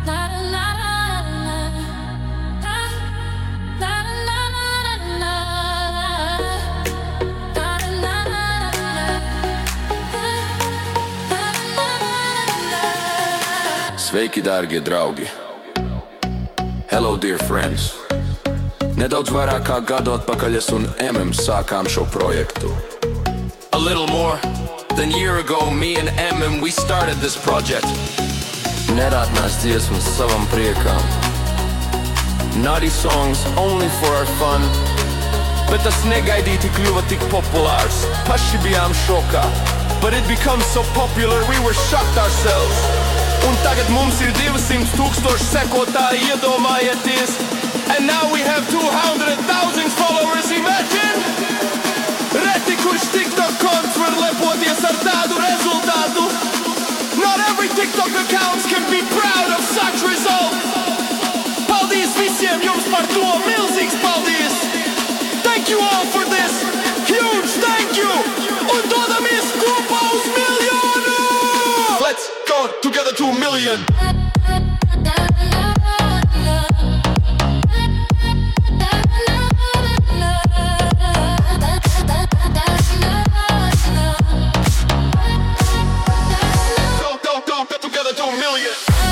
Sveiki, dārgie draugi! Hello, dear friends! Nedaudz vairāk kā gadu atpakaļ es un sākām šo projektu. A little more than a year ago, me and we started this project. Nerātnās dziesmas savam priekām. Naughty songs only for our fun. Bet tas negaidīti kļuva tik populārs. Paši bijām šokā. But it becomes so popular, we were shocked ourselves. Un tagad mums ir 200,000 sekotāji, iedomājieties. And now we have 200,000 followers, imagine! Reti, kurš TikTok konts var lepoties ar tādu rezultātu. Not every TikTok accounts can be proud of such result. Paldies visiem jums par to, milzīgs paldies! Thank you all for this, huge thank you! Un dodamies kopā uz miljonu! Let's go together to a million! Go together to a million!